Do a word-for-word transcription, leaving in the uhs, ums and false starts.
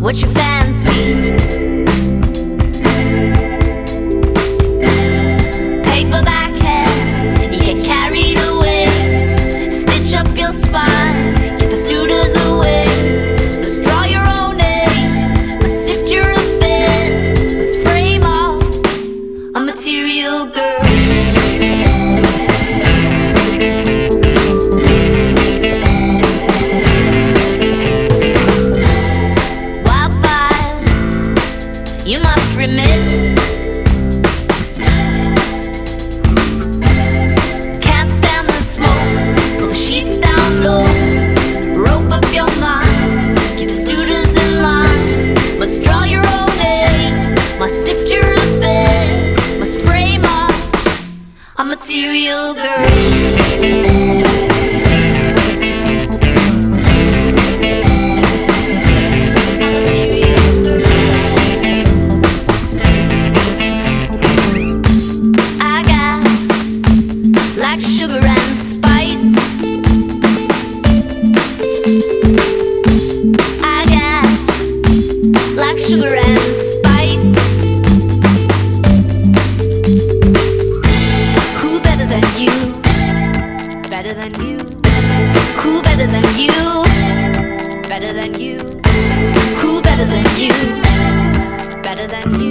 what you fancy. Paperback head, you get carried away. Stitch up your spine, get the suitors away. Must draw your own name, must sift your affairs, must frame up a material girl. You must remit. Can't stand the smoke, pull the sheets down low. Rope up your mind, keep the suitors in line. Must draw your own name, must sift your affairs, must frame up a material girl. Like sugar and spice, I guess, like sugar and spice. Who better than you? Better than you? Who better than you? Better than you? Who better than you? Better than you?